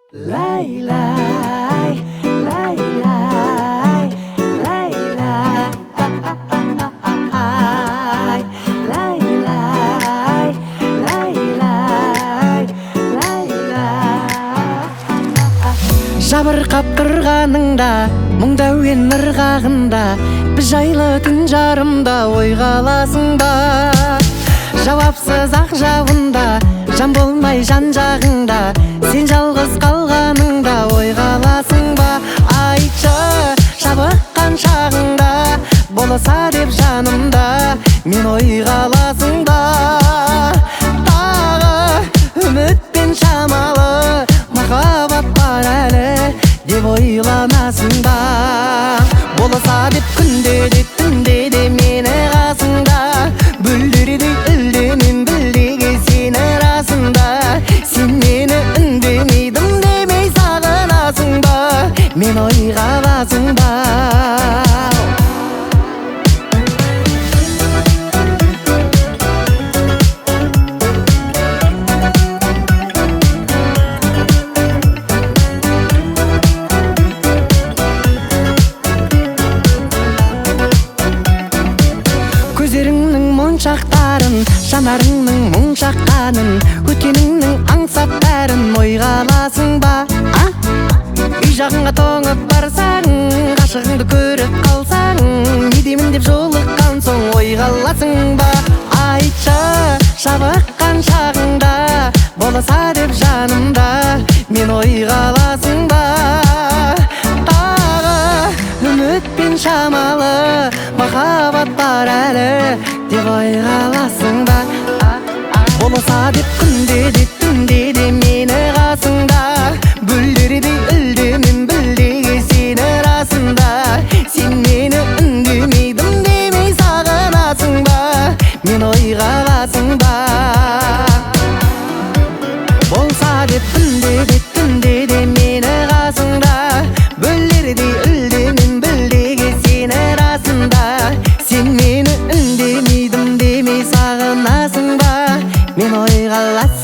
Laylay, laylay, laylay, laylay, laylay, laylay. Жабырқап тұрғаныңда, мұңда өен ырғағында, біз жайлы түн жарымда ойға аласың ба? Жауапсыз ақ жауында, жан болмай жан жағыңда, сен жалғыз қалғаныңда ойға аласың ба? Айтшы, жабыққан шағыңда, болса деп жанымда, мен ойға аласың ба? Тағы үмітпен шамалы, махаббат бар әлі деп ойланасың ба? Болса деп күнде де түнде де мені қасыңда, бүлдірдей үлденем білдеге сені расында. Сен мені үндемейдім демей сағынасың ба? Мен ойға аласың ба? Көздеріңнің моншақтарын, жанарыңның мұң шаққанын, өткеніңнің аңсап бәрін ойға аласың ба? Үй жағыңа тоңып барсаң, ғашығыңды көріп қалсаң, не деймін деп жолыққан соң ойға аласың ба? Айтшы, жабыққан шағыңда, болса деп жанымда, мен ойға аласың ба? Тағы үмітпен шамалы, махаббат бар әлі деп ойға аласың ба? Болса деп күнде де түнде де мені қасыңда, бүлдірдей үлденем білдеге сені расында. Сен мені үндемейдім демей сағынасың ба? Мен ойға аласың ба? Болса деп күнде де түнде де мені қасыңда, бүлдірдей үлденем білдеге сені расында. Сен мені үндемейдім демей сағынасың ба? Мен ойға аласың